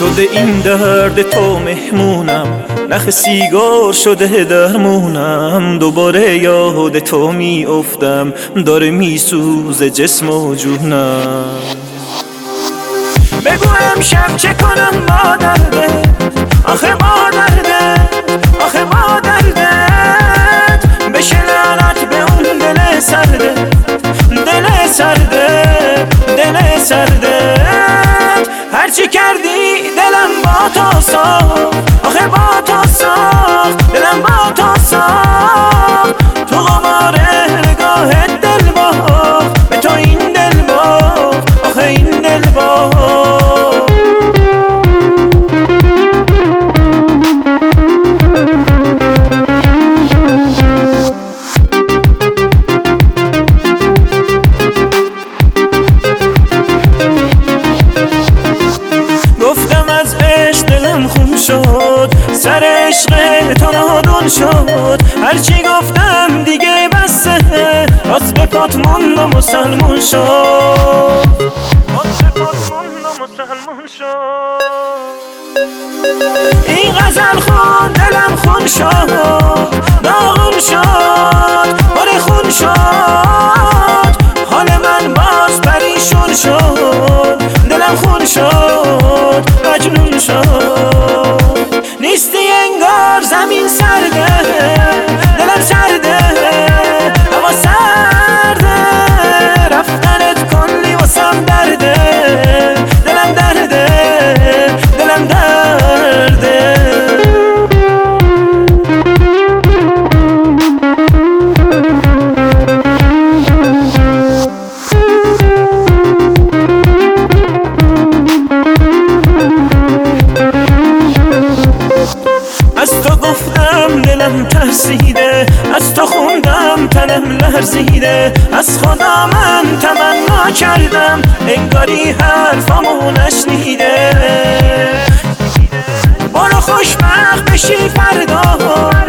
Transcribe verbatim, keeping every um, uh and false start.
شده این درد تو مهمونم، نخ سیگار شده درمونم. دوباره یاد تو می افتم، داره می سوزه جسم و جونم. بگو امشب چه کنم با درده، آخه با درده، آخه با دردت بشه لعنت به اون دل سرده، دل سرده، دل سرده. هرچی کردی دلم با تو ساخت، آخه با تو ساخت، دلم با تو ساخت. تو قمار نگاه دل باخت، به تو این دل باخت، آخه این دل باخت. شد سر عشق تو نادون شد، هرچی گفتم دیگه بسه، راست به پات موند و مسلمون شد، راست به پات موند و مسلمون شد. این غزل خون دلم خون شد، داغون شد، باره خون شد. حال من باز پریشون شد، دلم خون شد، مجنون شد. نیستی انگار زمین سرده، دلم سرده، هوا سرده. رفتنت کلی واسم درده، دلم درده، دلم درده. از تو گفتم دلم ترسیده، از تو خوندم تنم لرزیده. از خدا من تمنا کردم، انگاری حرفامو نشنیده. برو خوشبخت بشی فردا،